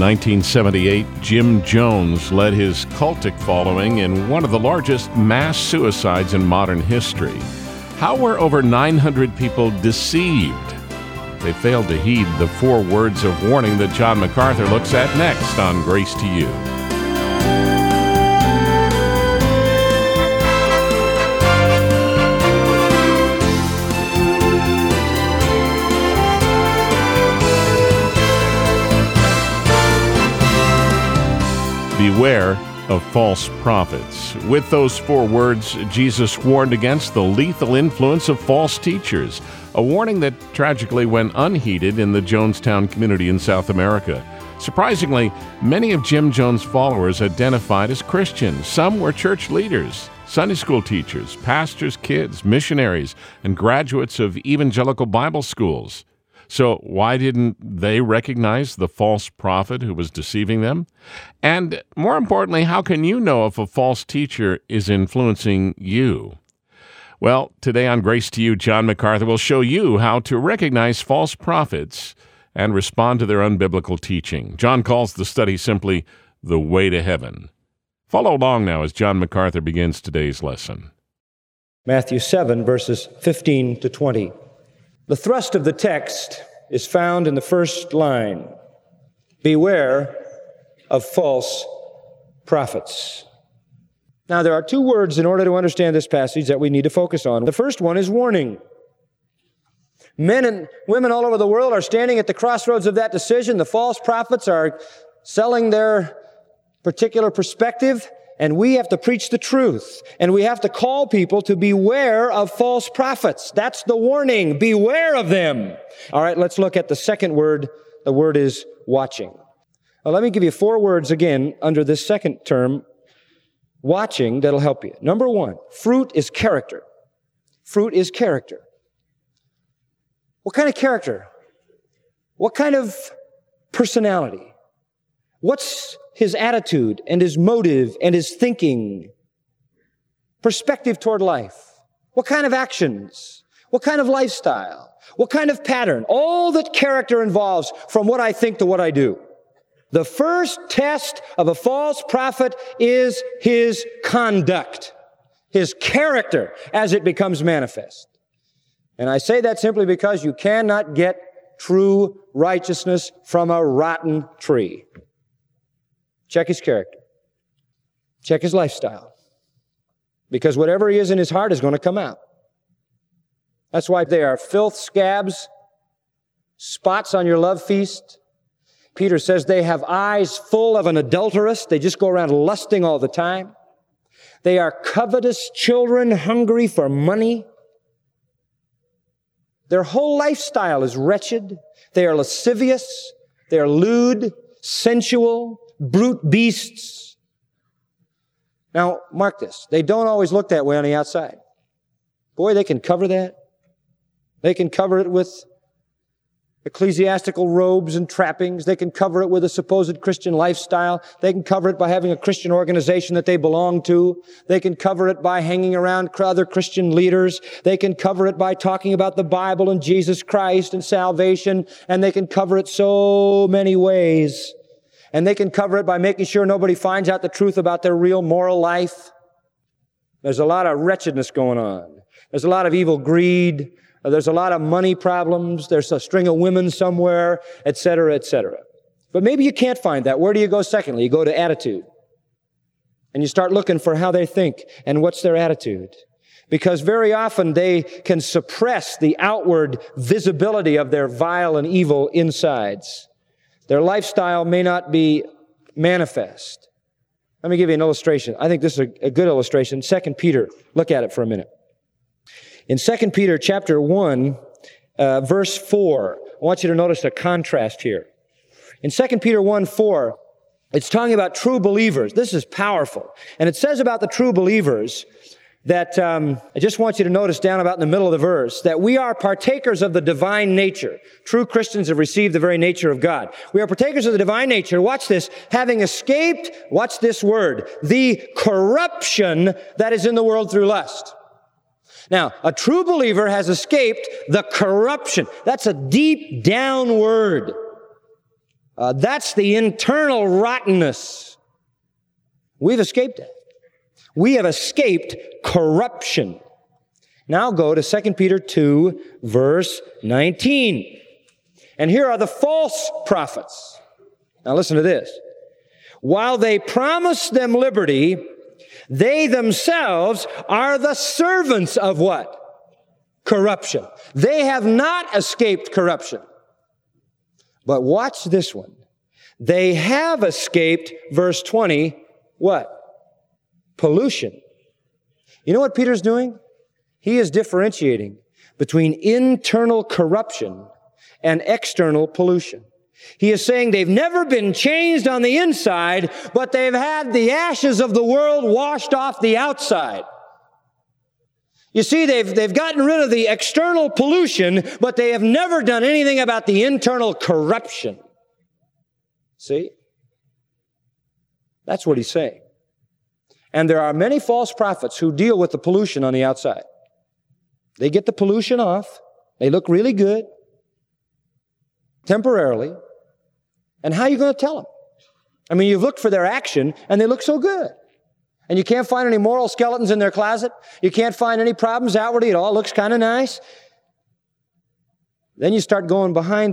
1978, Jim Jones led his cultic following in one of the largest mass suicides in modern history. How were over 900 people deceived? They failed to heed the 4 words of warning that John MacArthur looks at next on Grace to You. Beware of false prophets. With those 4 words, Jesus warned against the lethal influence of false teachers, a warning that tragically went unheeded in the Jonestown community in South America. Surprisingly, many of Jim Jones' followers identified as Christians. Some were church leaders, Sunday school teachers, pastors' kids, missionaries, and graduates of evangelical Bible schools. So why didn't they recognize the false prophet who was deceiving them? And more importantly, how can you know if a false teacher is influencing you? Well, today on Grace to You, John MacArthur will show you how to recognize false prophets and respond to their unbiblical teaching. John calls the study simply The Way to Heaven. Follow along now as John MacArthur begins today's lesson. Matthew 7, verses 15 to 20. The thrust of the text is found in the first line. Beware of false prophets. Now, there are 2 words in order to understand this passage that we need to focus on. The first one is warning. Men and women all over the world are standing at the crossroads of that decision. The false prophets are selling their particular perspective, and we have to preach the truth. And we have to call people to beware of false prophets. That's the warning. Beware of them. All right, let's look at the second word. The word is watching. Now, let me give you 4 words again under this second term, watching, that'll help you. Number 1, fruit is character. Fruit is character. What kind of character? What kind of personality? What's his attitude and his motive and his thinking? Perspective toward life. What kind of actions? What kind of lifestyle? What kind of pattern? All that character involves, from what I think to what I do. The first test of a false prophet is his conduct, his character as it becomes manifest. And I say that simply because you cannot get true righteousness from a rotten tree. Check his character. Check his lifestyle. Because whatever he is in his heart is going to come out. That's why they are filth, scabs, spots on your love feast. Peter says they have eyes full of an adulteress. They just go around lusting all the time. They are covetous children, hungry for money. Their whole lifestyle is wretched. They are lascivious. They are lewd, sensual, brute beasts. Now, mark this. They don't always look that way on the outside. Boy, they can cover that. They can cover it with ecclesiastical robes and trappings. They can cover it with a supposed Christian lifestyle. They can cover it by having a Christian organization that they belong to. They can cover it by hanging around other Christian leaders. They can cover it by talking about the Bible and Jesus Christ and salvation. And they can cover it so many ways. And they can cover it by making sure nobody finds out the truth about their real moral life. There's a lot of wretchedness going on. There's a lot of evil greed. There's a lot of money problems. There's a string of women somewhere, etc., etc. But maybe you can't find that. Where do you go secondly? You go to attitude. And you start looking for how they think and what's their attitude. Because very often they can suppress the outward visibility of their vile and evil insides. Their lifestyle may not be manifest. Let me give you an illustration. I think this is a good illustration. 2 Peter. Look at it for a minute. In 2 Peter chapter 1, verse 4, I want you to notice a contrast here. In 2 Peter 1:4, it's talking about true believers. This is powerful. And it says about the true believers that, I just want you to notice down about in the middle of the verse, that we are partakers of the divine nature. True Christians have received the very nature of God. We are partakers of the divine nature. Watch this. Having escaped, watch this word, the corruption that is in the world through lust. Now, a true believer has escaped the corruption. That's a deep down word. That's the internal rottenness. We've escaped it. We have escaped corruption. Now go to 2 Peter 2, verse 19. And here are the false prophets. Now listen to this. While they promise them liberty, they themselves are the servants of what? Corruption. They have not escaped corruption. But watch this one. They have escaped, verse 20, what? Pollution. You know what Peter's doing? He is differentiating between internal corruption and external pollution. He is saying they've never been changed on the inside, but they've had the ashes of the world washed off the outside. You see, they've gotten rid of the external pollution, but they have never done anything about the internal corruption. See? That's what he's saying. And there are many false prophets who deal with the pollution on the outside. They get the pollution off. They look really good, temporarily. And how are you going to tell them? I mean, you've looked for their action, and they look so good. And you can't find any moral skeletons in their closet. You can't find any problems outwardly. It all looks kind of nice. Then you start going behind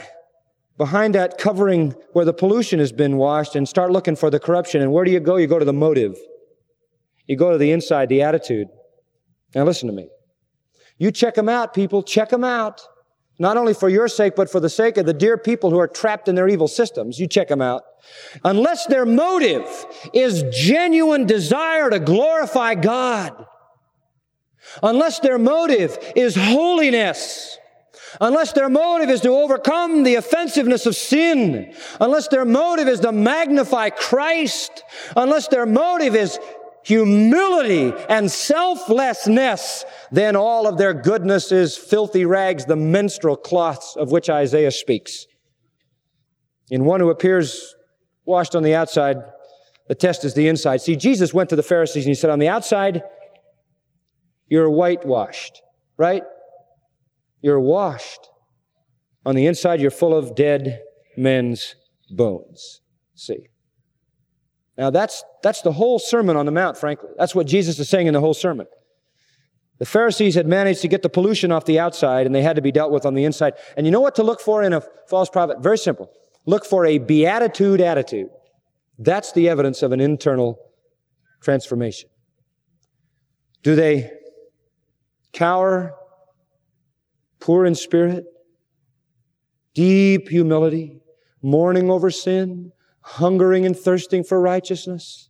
that covering where the pollution has been washed, and start looking for the corruption. And where do you go? You go to the motive. You go to the inside, the attitude. Now listen to me. You check them out, people. Check them out. Not only for your sake, but for the sake of the dear people who are trapped in their evil systems. You check them out. Unless their motive is genuine desire to glorify God, unless their motive is holiness, unless their motive is to overcome the offensiveness of sin, unless their motive is to magnify Christ, unless their motive is humility and selflessness, then all of their goodness is filthy rags, the menstrual cloths of which Isaiah speaks. In one who appears washed on the outside, the test is the inside. See, Jesus went to the Pharisees and he said, on the outside, you're whitewashed, right? You're washed. On the inside, you're full of dead men's bones. See? Now, that's the whole Sermon on the Mount, frankly. That's what Jesus is saying in the whole sermon. The Pharisees had managed to get the pollution off the outside, and they had to be dealt with on the inside. And you know what to look for in a false prophet? Very simple. Look for a beatitude attitude. That's the evidence of an internal transformation. Do they cower, poor in spirit, deep humility, mourning over sin, hungering and thirsting for righteousness,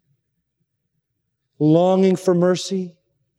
longing for mercy,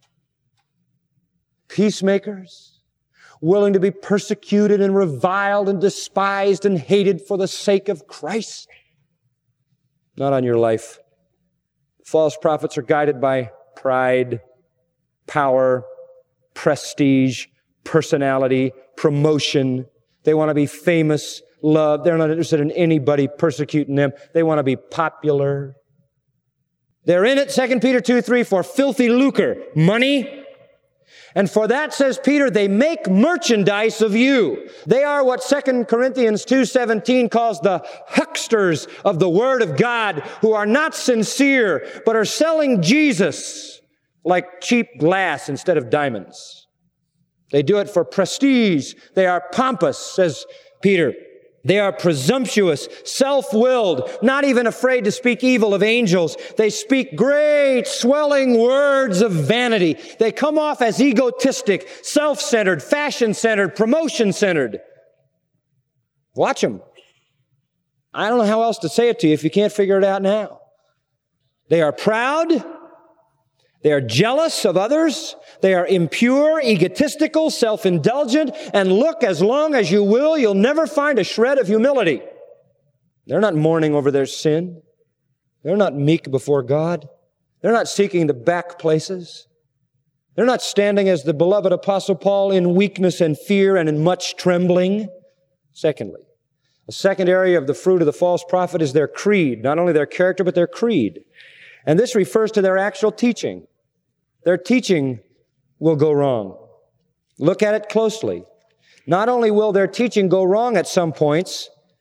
peacemakers, willing to be persecuted and reviled and despised and hated for the sake of Christ? Not on your life. False prophets are guided by pride, power, prestige, personality, promotion. They want to be famous, loved. They're not interested in anybody persecuting them. They want to be popular. They're in it, 2 Peter 2:3, for filthy lucre, money. And for that, says Peter, they make merchandise of you. They are what 2 Corinthians 2:17 calls the hucksters of the Word of God, who are not sincere, but are selling Jesus like cheap glass instead of diamonds. They do it for prestige. They are pompous, says Peter. They are presumptuous, self-willed, not even afraid to speak evil of angels. They speak great, swelling words of vanity. They come off as egotistic, self-centered, fashion-centered, promotion-centered. Watch them. I don't know how else to say it to you if you can't figure it out now. They are proud. They are jealous of others. They are impure, egotistical, self-indulgent, and look, as long as you will, you'll never find a shred of humility. They're not mourning over their sin. They're not meek before God. They're not seeking the back places. They're not standing as the beloved Apostle Paul in weakness and fear and in much trembling. Secondly, the second area of the fruit of the false prophet is their creed. Not only their character, but their creed. And this refers to their actual teaching. Their teaching will go wrong. Look at it closely. Not only will their teaching go wrong at some points,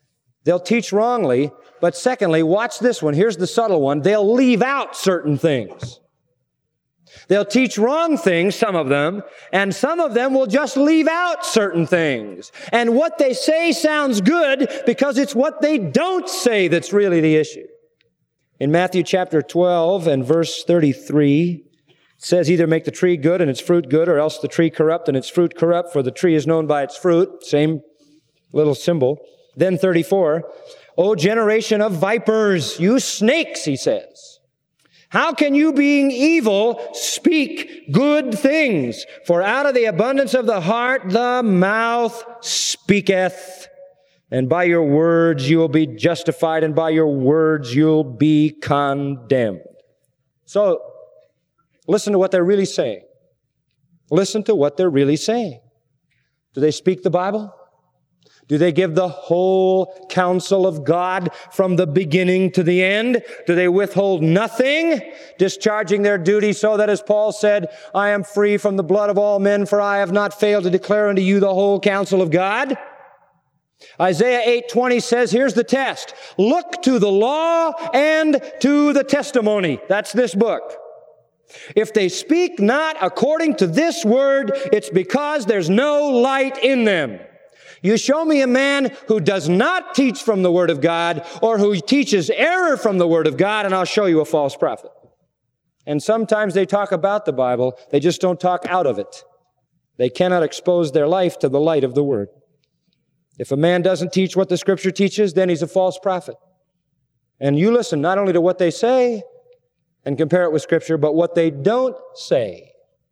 They'll teach wrongly, but secondly, watch this one. Here's the subtle one. They'll leave out certain things. They'll teach wrong things, some of them, and some of them will just leave out certain things. And what they say sounds good because it's what they don't say that's really the issue. In Matthew chapter 12 and verse 33, it says, either make the tree good and its fruit good, or else the tree corrupt and its fruit corrupt, for the tree is known by its fruit. Same little symbol. Then 34, O generation of vipers, you snakes, he says. How can you, being evil, speak good things? For out of the abundance of the heart, the mouth speaketh. And by your words you will be justified, and by your words you'll be condemned. So, listen to what they're really saying. Listen to what they're really saying. Do they speak the Bible? Do they give the whole counsel of God from the beginning to the end? Do they withhold nothing, discharging their duty so that, as Paul said, I am free from the blood of all men, for I have not failed to declare unto you the whole counsel of God? Isaiah 8:20 says, here's the test. Look to the law and to the testimony. That's this book. If they speak not according to this word, it's because there's no light in them. You show me a man who does not teach from the Word of God, or who teaches error from the Word of God, and I'll show you a false prophet. And sometimes they talk about the Bible, they just don't talk out of it. They cannot expose their life to the light of the Word. If a man doesn't teach what the Scripture teaches, then he's a false prophet. And you listen not only to what they say and compare it with Scripture, but what they don't say.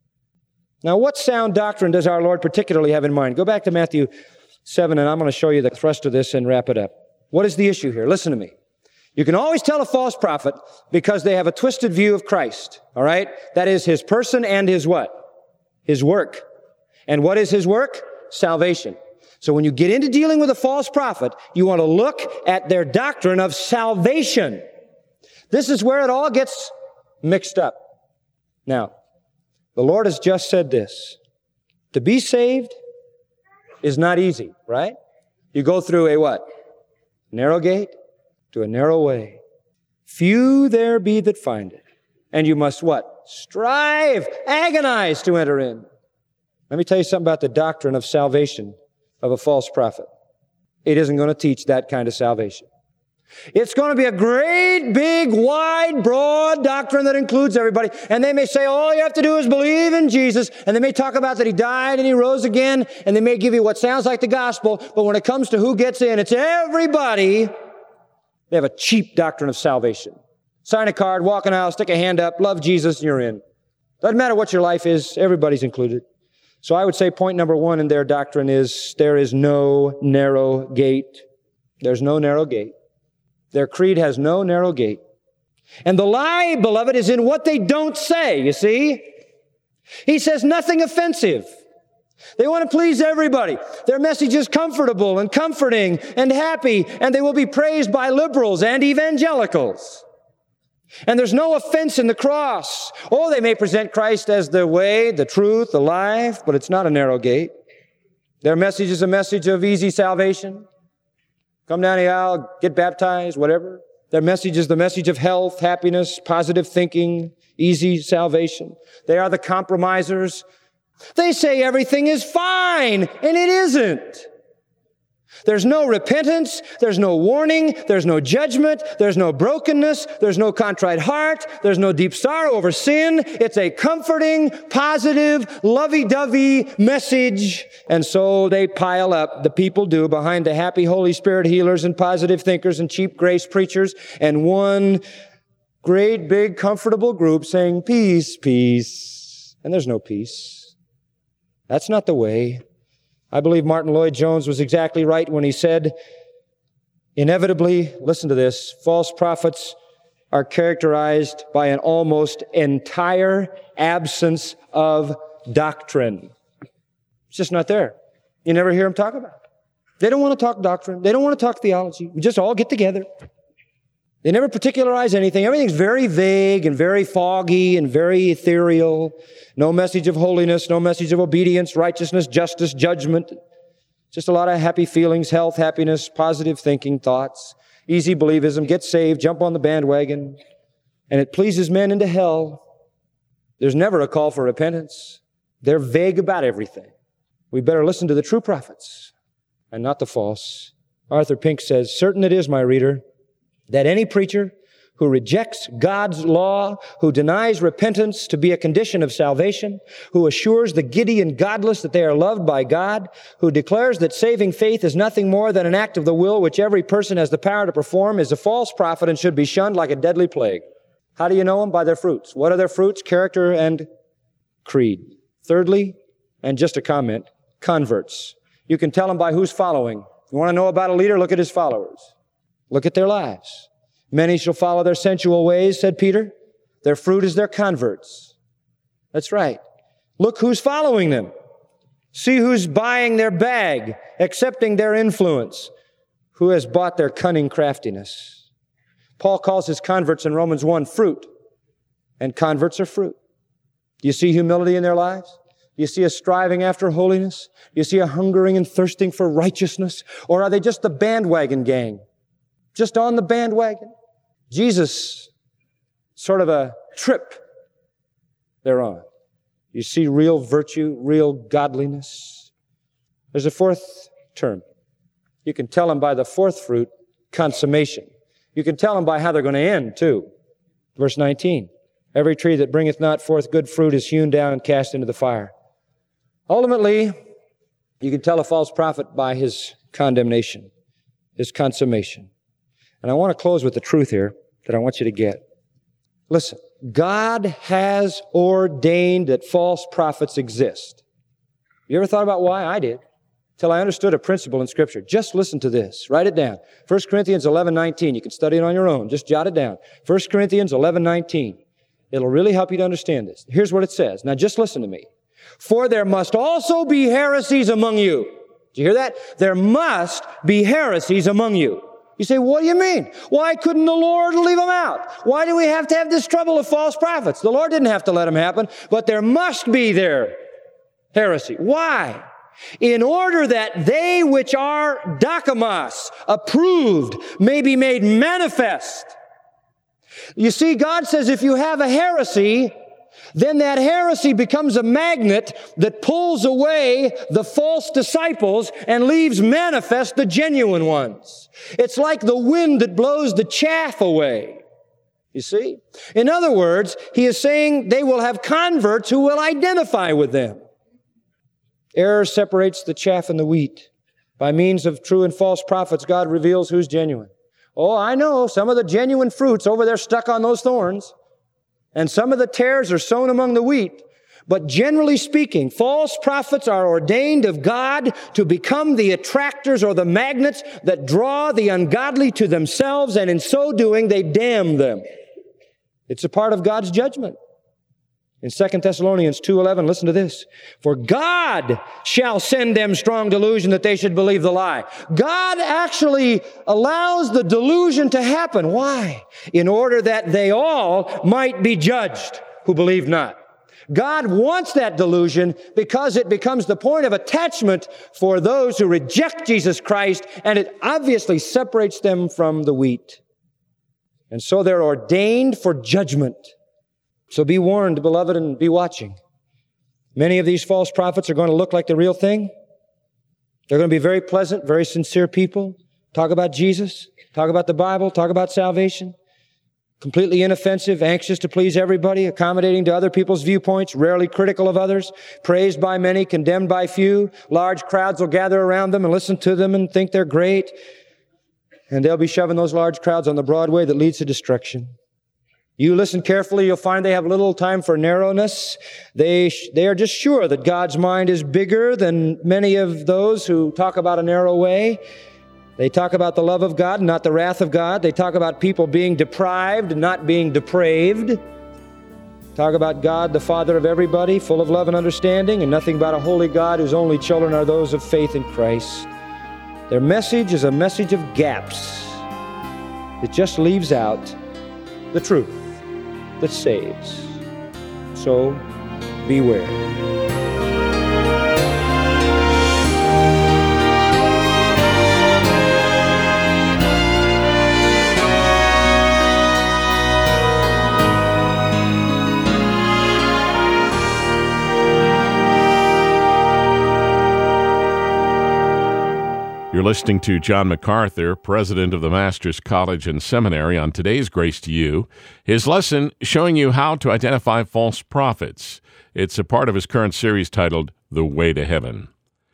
Now, what sound doctrine does our Lord particularly have in mind? Go back to Matthew 7, and I'm going to show you the thrust of this and wrap it up. What is the issue here? Listen to me. You can always tell a false prophet because they have a twisted view of Christ, all right? That is his person and his what? His work. And what is his work? Salvation. So when you get into dealing with a false prophet, you want to look at their doctrine of salvation. This is where it all gets mixed up. Now, the Lord has just said this. To be saved is not easy, right? You go through a what? Narrow gate to a narrow way. Few there be that find it. And you must what? Strive, agonize to enter in. Let me tell you something about the doctrine of salvation of a false prophet. It isn't going to teach that kind of salvation. It's going to be a great, big, wide, broad doctrine that includes everybody. And they may say, all you have to do is believe in Jesus. And they may talk about that he died and he rose again. And they may give you what sounds like the gospel. But when it comes to who gets in, it's everybody. They have a cheap doctrine of salvation. Sign a card, walk an aisle, stick a hand up, love Jesus, and you're in. Doesn't matter what your life is, everybody's included. So I would say point number one in their doctrine is there is no narrow gate. There's no narrow gate. Their creed has no narrow gate. And the lie, beloved, is in what they don't say, you see? He says nothing offensive. They want to please everybody. Their message is comfortable and comforting and happy, and they will be praised by liberals and evangelicals. And there's no offense in the cross. Oh, they may present Christ as the way, the truth, the life, but it's not a narrow gate. Their message is a message of easy salvation. Come down the aisle, get baptized, whatever. Their message is the message of health, happiness, positive thinking, easy salvation. They are the compromisers. They say everything is fine, and it isn't. There's no repentance, there's no warning, there's no judgment, there's no brokenness, there's no contrite heart, there's no deep sorrow over sin. It's a comforting, positive, lovey-dovey message. And so they pile up, the people do, behind the happy Holy Spirit healers and positive thinkers and cheap grace preachers, and one great, big, comfortable group saying, peace, peace. And there's no peace. That's not the way. I believe Martin Lloyd-Jones was exactly right when he said, inevitably, listen to this, false prophets are characterized by an almost entire absence of doctrine. It's just not there. You never hear them talk about it. They don't want to talk doctrine. They don't want to talk theology. We just all get together. They never particularize anything. Everything's very vague and very foggy and very ethereal. No message of holiness, no message of obedience, righteousness, justice, judgment. Just a lot of happy feelings, health, happiness, positive thinking, thoughts, easy believism, get saved, jump on the bandwagon, and it pleases men into hell. There's never a call for repentance. They're vague about everything. We better listen to the true prophets and not the false. Arthur Pink says, "Certain it is, my reader, that any preacher who rejects God's law, who denies repentance to be a condition of salvation, who assures the giddy and godless that they are loved by God, who declares that saving faith is nothing more than an act of the will which every person has the power to perform, is a false prophet and should be shunned like a deadly plague." How do you know them? By their fruits. What are their fruits? Character and creed. Thirdly, and just a comment, converts. You can tell them by who's following. You want to know about a leader? Look at his followers. Look at their lives. "Many shall follow their sensual ways," said Peter. Their fruit is their converts. That's right. Look who's following them. See who's buying their bag, accepting their influence, who has bought their cunning craftiness. Paul calls his converts in Romans 1 fruit, and converts are fruit. Do you see humility in their lives? Do you see a striving after holiness? Do you see a hungering and thirsting for righteousness? Or are they just the bandwagon gang? Just on the bandwagon? Jesus, sort of a trip they're on. You see real virtue, real godliness. There's a fourth term. You can tell them by the fourth fruit, consummation. You can tell them by how they're going to end, too. Verse 19. "Every tree that bringeth not forth good fruit is hewn down and cast into the fire." Ultimately, you can tell a false prophet by his condemnation, his consummation. And I want to close with the truth here that I want you to get. Listen, God has ordained that false prophets exist. You ever thought about why? I did. Till I understood a principle in Scripture. Just listen to this. Write it down. 1 Corinthians 11:19. You can study it on your own. Just jot it down. 1 Corinthians 11:19. It'll really help you to understand this. Here's what it says. Now just listen to me. "For there must also be heresies among you." Did you hear that? There must be heresies among you. You say, what do you mean? Why couldn't the Lord leave them out? Why do we have to have this trouble of false prophets? The Lord didn't have to let them happen, but there must be there heresy. Why? In order that they which are dokimos, approved, may be made manifest. You see, God says if you have a heresy, then that heresy becomes a magnet that pulls away the false disciples and leaves manifest the genuine ones. It's like the wind that blows the chaff away. You see? In other words, he is saying they will have converts who will identify with them. Error separates the chaff and the wheat. By means of true and false prophets, God reveals who's genuine. Oh, I know some of the genuine fruits over there stuck on those thorns. And some of the tares are sown among the wheat. But generally speaking, false prophets are ordained of God to become the attractors or the magnets that draw the ungodly to themselves, and in so doing, they damn them. It's a part of God's judgment. In 2 Thessalonians 2:11, listen to this. "For God shall send them strong delusion that they should believe the lie." God actually allows the delusion to happen. Why? In order that they all might be judged who believe not. God wants that delusion because it becomes the point of attachment for those who reject Jesus Christ, and it obviously separates them from the wheat. And so they're ordained for judgment. So be warned, beloved, and be watching. Many of these false prophets are going to look like the real thing. They're going to be very pleasant, very sincere people. Talk about Jesus, talk about the Bible, talk about salvation. Completely inoffensive, anxious to please everybody, accommodating to other people's viewpoints, rarely critical of others, praised by many, condemned by few. Large crowds will gather around them and listen to them and think they're great. And they'll be shoving those large crowds on the broad way that leads to destruction. You listen carefully, you'll find they have little time for narrowness. They are just sure that God's mind is bigger than many of those who talk about a narrow way. They talk about the love of God, not the wrath of God. They talk about people being deprived, not being depraved. Talk about God, the Father of everybody, full of love and understanding, and nothing about a holy God whose only children are those of faith in Christ. Their message is a message of gaps. It just leaves out the truth that saves. So, beware. You're listening to John MacArthur, president of the Masters College and Seminary, on today's Grace to You. His lesson showing you how to identify false prophets. It's a part of his current series titled The Way to Heaven.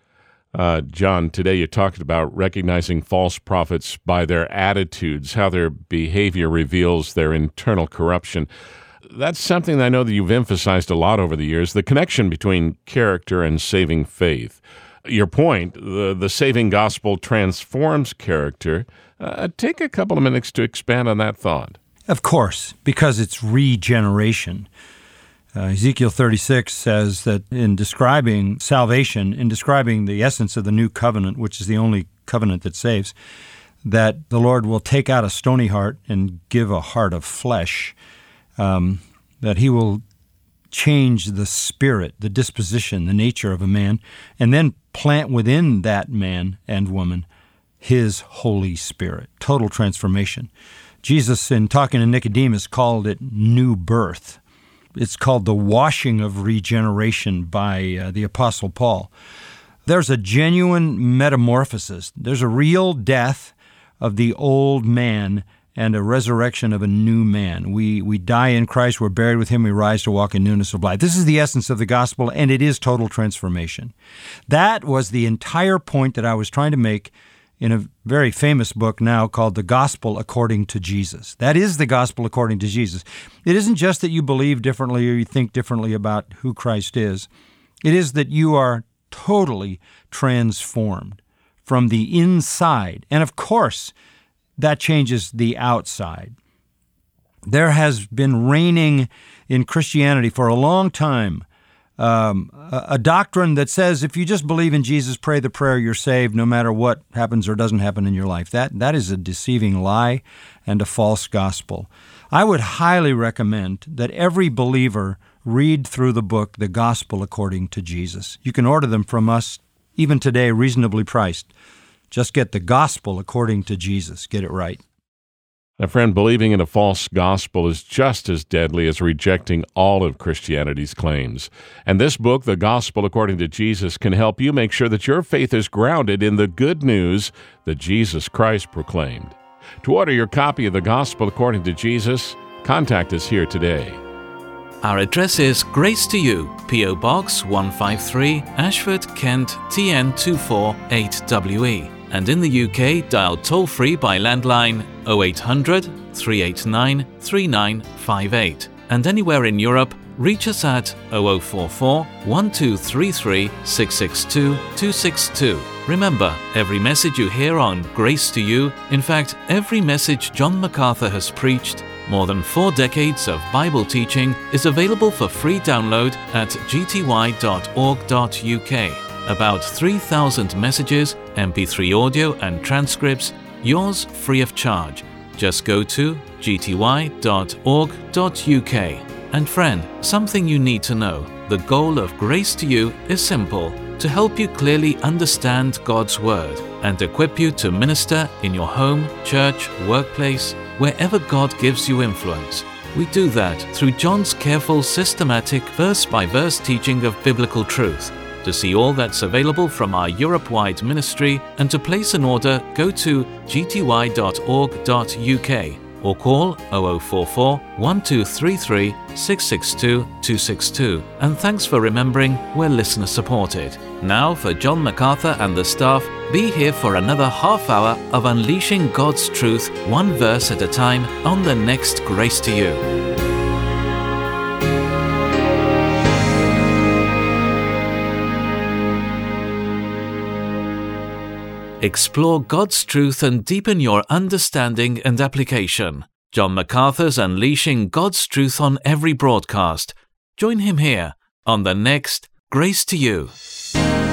John, today you talked about recognizing false prophets by their attitudes, how their behavior reveals their internal corruption. That's something I know that you've emphasized a lot over the years, the connection between character and saving faith. Your point, the saving gospel transforms character. Take a couple of minutes to expand on that thought. Of course, because it's regeneration. Ezekiel 36 says that in describing salvation, in describing the essence of the new covenant, which is the only covenant that saves, that the Lord will take out a stony heart and give a heart of flesh, that he will change the spirit, the disposition, the nature of a man, and then plant within that man and woman his Holy Spirit. Total transformation. Jesus, in talking to Nicodemus, called it new birth. It's called the washing of regeneration by the Apostle Paul. There's a genuine metamorphosis. There's a real death of the old man and a resurrection of a new man. We die in Christ, we're buried with him, we rise to walk in newness of life. This is the essence of the gospel, and it is total transformation. That was the entire point that I was trying to make in a very famous book now called The Gospel According to Jesus. That is the gospel according to Jesus. It isn't just that you believe differently or you think differently about who Christ is. It is that you are totally transformed from the inside. And of course, that changes the outside. There has been reigning in Christianity for a long time a doctrine that says if you just believe in Jesus, pray the prayer, you're saved, no matter what happens or doesn't happen in your life. That is a deceiving lie and a false gospel. I would highly recommend that every believer read through the book, The Gospel According to Jesus. You can order them from us, even today, reasonably priced. Just get The Gospel According to Jesus. Get it right. My friend, believing in a false gospel is just as deadly as rejecting all of Christianity's claims. And this book, The Gospel According to Jesus, can help you make sure that your faith is grounded in the good news that Jesus Christ proclaimed. To order your copy of The Gospel According to Jesus, contact us here today. Our address is Grace to You, P.O. Box 153, Ashford, Kent, TN 248WE. And in the UK, dial toll-free by landline 0800 389 3958. And anywhere in Europe, reach us at 0044 1233 662 262. Remember, every message you hear on Grace to You, in fact, every message John MacArthur has preached, more than 4 decades of Bible teaching, is available for free download at gty.org.uk. About 3,000 messages, MP3 audio and transcripts, yours free of charge. Just go to gty.org.uk. And friend, something you need to know. The goal of Grace to You is simple: to help you clearly understand God's Word and equip you to minister in your home, church, workplace, wherever God gives you influence. We do that through John's careful, systematic, verse-by-verse teaching of biblical truth. To see all that's available from our Europe-wide ministry and to place an order, go to gty.org.uk or call 0044 1233 662 262. And thanks for remembering we're listener supported. Now for John MacArthur and the staff, be here for another half hour of unleashing God's truth, one verse at a time, on the next Grace to You. Explore God's truth and deepen your understanding and application. John MacArthur's Unleashing God's Truth on every broadcast. Join him here on the next Grace to You.